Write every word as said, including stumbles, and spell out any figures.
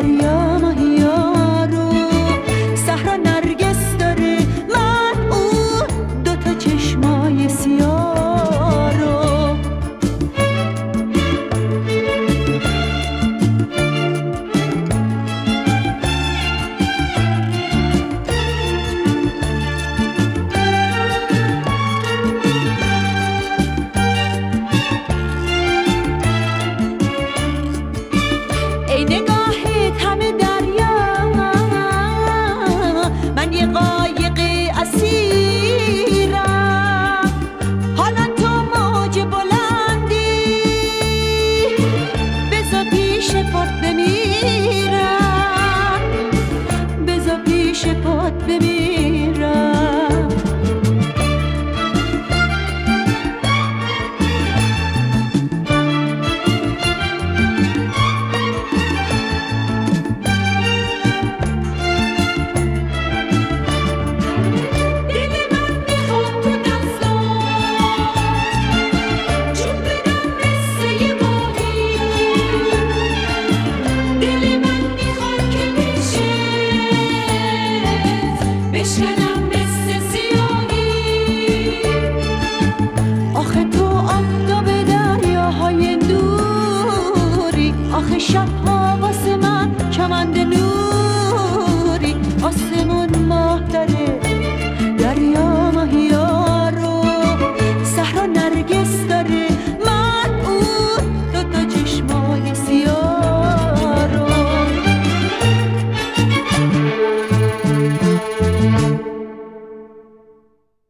دریا ماهیا رو، صحرا نرگس داره من او دوتا چشمای سیاه رو. ای نگاهت همه دریا، من یه قایق اسیرم، حالا تو موج بلندی بذار پیش پات بمیرم، بذار پیش پات بمیرم. بشکنم مثل سیاهی، آخه تو آفتاب دریاهای دوری، آخه شبها